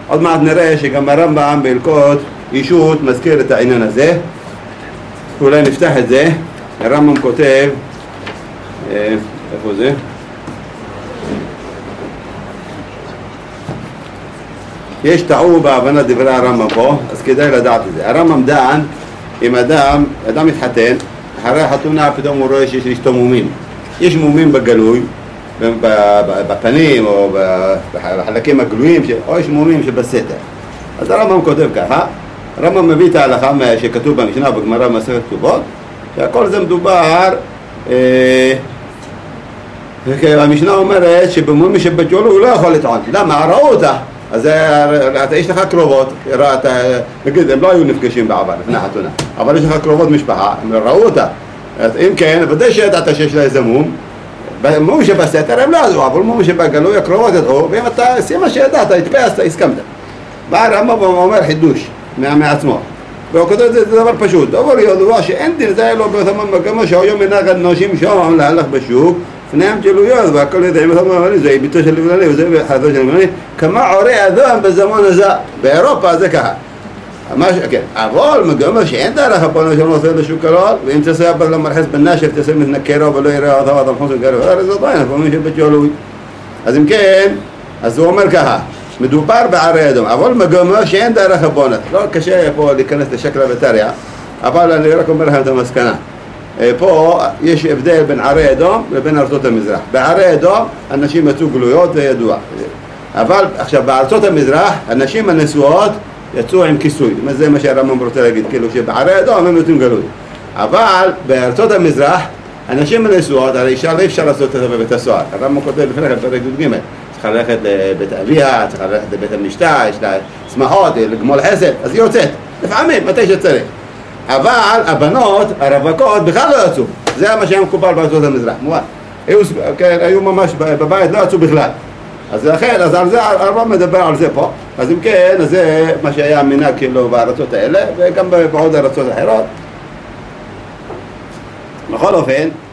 עוד מעט נראה שגם הרמב"ם בהלכות אישות מזכיר את העניין הזה. אולי נפתח את זה. הרמב"ם כותב, איפה זה? יש טעו בהבנת דברי הרמב"ם פה, אז כדאי לדעת את זה. הרמב"ם דן, אם אדם מתחתן, אחרי החתונה פתאום הוא רואה שיש אשתו מומים. יש מומים בגלוי, בפנים או בחלקים הגלויים, או יש מומים שבסתר. אז הרמב"ם כותב ככה, הרמב"ם מביא את ההלכה שכתוב במשנה בגמרא במסכת כתובות, שהכל זה מדובר, המשנה אומרת שבמומים שבג'ולו הוא לא יכול לטעון. למה? ראו אותה. אז יש לך קרובות, נגיד, הם לא היו נפגשים בעבר, לפני החתונה, אבל יש לך קרובות משפחה, הם ראו אותה. אם כן, ודאי שידעת שיש לה איזה מום, מום שבסתר הם לא ידעו, אבל מום שבגלוי הקרובות ידעו, ואם אתה עושים מה שידעת, התפייסת, הסכמת. בא הרמב"ם אומר חידוש מעצמו, והוא כותב את זה דבר פשוט, אבל ידוע שאין דין זה לא באותמן מגמה שהיום מנהג אנשים שם להלך בשוק, פניהם גלויות והכל יודעים זה ביתו של לבנני וזה חזו של לבנני כמה עורי אדם בזמן הזה באירופה זה ככה כן, אבל מגמה שאין דרך הפעולה שלנו עושה לשוק הלול ואם תעשה אבל למרחס בנשף תעשה מתנקרה ולא יראה אותה ואתה מחוץ לגרב זה עדיין הפעמים של בית גלוי. אז אם כן, אז הוא אומר ככה מדובר בערי אדם אבל מגמה שאין דרך הפעולה לא קשה פה להיכנס לשקלה וטריה אבל אני רק אומר לכם את המסקנה פה יש הבדל בין ערי אדום לבין ארצות המזרח. בערי אדום אנשים יצאו גלויות, זה ידוע. אבל עכשיו בארצות המזרח אנשים הנשואות יצאו עם כיסוי. זה מה שהרמב"ם רוצה להגיד, כאילו שבערי אדום הם יוצאים גלוי. אבל בארצות המזרח אנשים הנשואות, הרי אישה לא אפשר לעשות את זה בבית הסוהר. הרמב"ם כותב לפני כן פרק י"ג. צריכה ללכת לבית אביה, צריכה ללכת לבית המשתה, יש לה שמחות, לגמול חסד, אז היא יוצאת. לפעמים, מתי שצריך. אבל הבנות, הרווקות, בכלל לא יצאו. זה מה שהיה מקובל בארצות המזרח. היו ממש בבית, לא יצאו בכלל. אז לכן, אז על זה, הרמב"ם מדבר על זה פה. אז אם כן, אז זה מה שהיה מנהג כאילו בארצות האלה, וגם בעוד ארצות אחרות. בכל אופן,